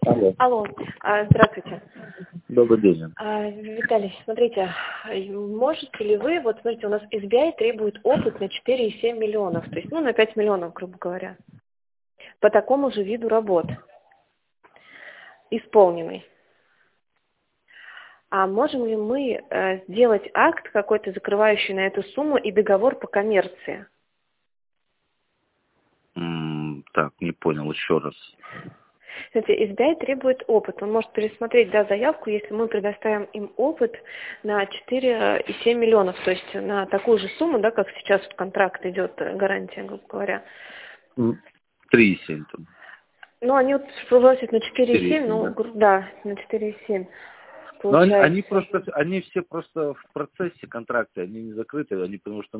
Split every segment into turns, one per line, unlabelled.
Алло.
Алло, здравствуйте.
Добрый день.
Виталий, смотрите, можете ли вы, вот смотрите, у нас SBI требует опыт на 4,7 миллионов, то есть, на 5 миллионов, грубо говоря, по такому же виду работ, исполненный. А можем ли мы сделать акт какой-то, закрывающий на эту сумму, и договор по коммерции?
Так, не понял, еще раз.
Смотрите, SBI требует опыт. Он может пересмотреть, заявку, если мы предоставим им опыт на 4,7 миллионов, то есть на такую же сумму, как сейчас в контракт идет гарантия, грубо говоря.
3,7 там.
Они просят на 4,7,
да,
на 4,7.
Но
Получается.
они все просто в процессе контракта, они не закрыты, они потому что,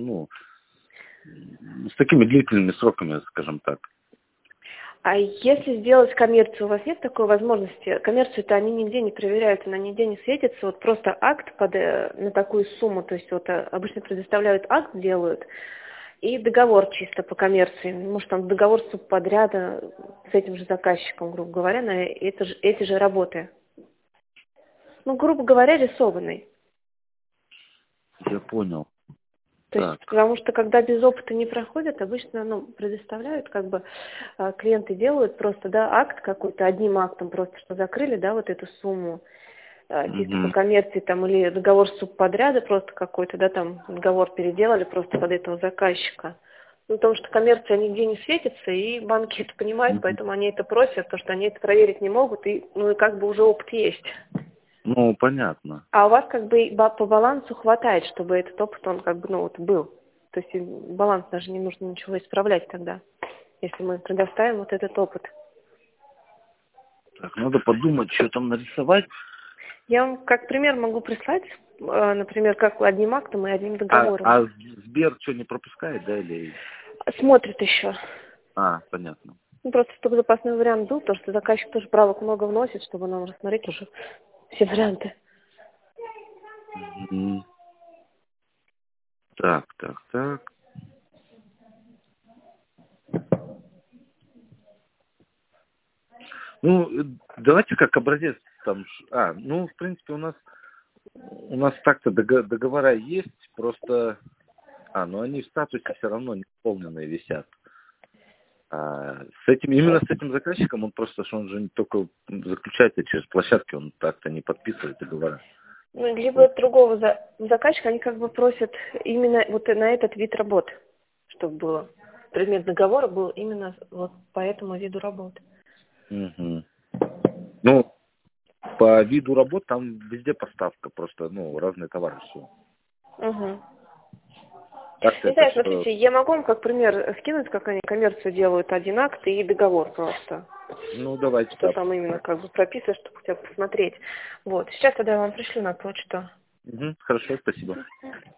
с такими длительными сроками, скажем так.
А если сделать коммерцию, у вас нет такой возможности? Коммерцию-то они нигде не проверяют, она нигде не светится. Вот просто акт на такую сумму, то есть обычно предоставляют акт, делают, и договор чисто по коммерции. Может, там договор субподряда с этим же заказчиком, грубо говоря, на эти же работы. Грубо говоря, рисованный.
Я понял.
То есть, потому что когда без опыта не проходят, обычно предоставляют, клиенты делают просто, акт какой-то, одним актом просто, что закрыли, вот эту сумму, чисто по коммерции, или договор субподряда просто какой-то, договор переделали просто под этого заказчика. Потому что коммерция нигде не светится, и банки это понимают, поэтому они это просят, потому что они это проверить не могут, и, уже опыт есть.
Понятно.
А у вас по балансу хватает, чтобы этот опыт, он был. То есть баланс даже не нужно ничего исправлять тогда, если мы предоставим этот опыт.
Так, надо подумать, что там нарисовать.
Я вам как пример могу прислать, например, как одним актом и одним договором.
А Сбер что, не пропускает, да, или...
Смотрит еще.
Понятно.
Просто чтобы запасной вариант был, потому что заказчик тоже правок много вносит, чтобы нам рассмотреть уже все варианты.
Так. Давайте как образец там. В принципе, у нас так-то договора есть, просто, они в статусе все равно не исполненные висят. Именно с этим заказчиком он просто, что он же не только заключает через площадки, он так-то не подписывает договора.
Либо от другого заказчика они просят именно на этот вид работ, чтобы было. Предмет договора был именно по этому виду работ.
По виду работ там везде поставка, просто, разные товары, все.
Не знаю, смотрите, я могу вам как пример скинуть, как они коммерцию делают, один акт и договор просто.
Давайте.
Что там именно прописано, чтобы хотя бы посмотреть. Сейчас тогда я вам пришлю на почту.
Хорошо, спасибо.